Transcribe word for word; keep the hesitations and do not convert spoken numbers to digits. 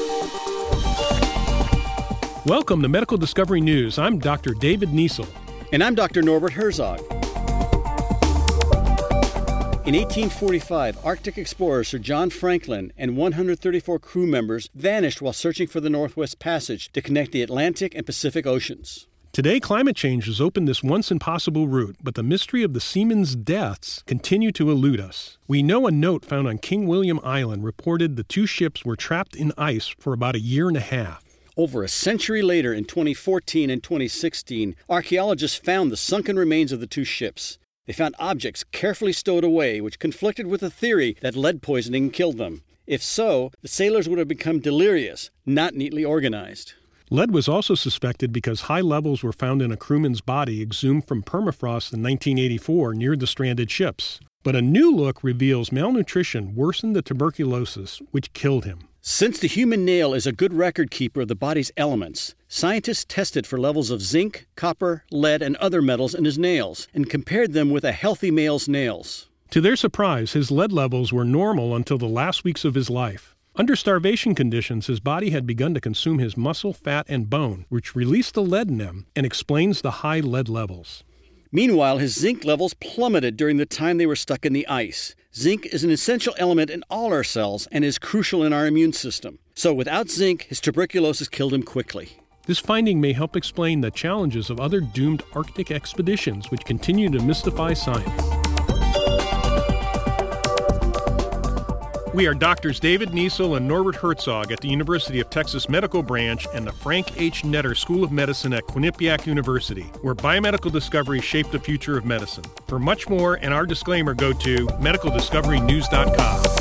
Welcome to Medical Discovery News. I'm Doctor David Niesel. And I'm Doctor Norbert Herzog. In eighteen forty-five, Arctic explorer Sir John Franklin and one hundred thirty-four crew members vanished while searching for the Northwest Passage to connect the Atlantic and Pacific Oceans. Today, climate change has opened this once impossible route, but the mystery of the seamen's deaths continue to elude us. We know a note found on King William Island reported the two ships were trapped in ice for about a year and a half. Over a century later, in twenty fourteen and twenty sixteen, archaeologists found the sunken remains of the two ships. They found objects carefully stowed away, which conflicted with the theory that lead poisoning killed them. If so, the sailors would have become delirious, not neatly organized. Lead was also suspected because high levels were found in a crewman's body exhumed from permafrost in nineteen eighty-four near the stranded ships. But a new look reveals malnutrition worsened the tuberculosis, which killed him. Since the human nail is a good record keeper of the body's elements, scientists tested for levels of zinc, copper, lead, and other metals in his nails and compared them with a healthy male's nails. To their surprise, his lead levels were normal until the last weeks of his life. Under starvation conditions, his body had begun to consume his muscle, fat, and bone, which released the lead in them and explains the high lead levels. Meanwhile, his zinc levels plummeted during the time they were stuck in the ice. Zinc is an essential element in all our cells and is crucial in our immune system. So without zinc, his tuberculosis killed him quickly. This finding may help explain the challenges of other doomed Arctic expeditions, which continue to mystify science. We are Doctors David Niesel and Norbert Herzog at the University of Texas Medical Branch and the Frank H. Netter School of Medicine at Quinnipiac University, where biomedical discoveries shape the future of medicine. For much more and our disclaimer, go to medical discovery news dot com.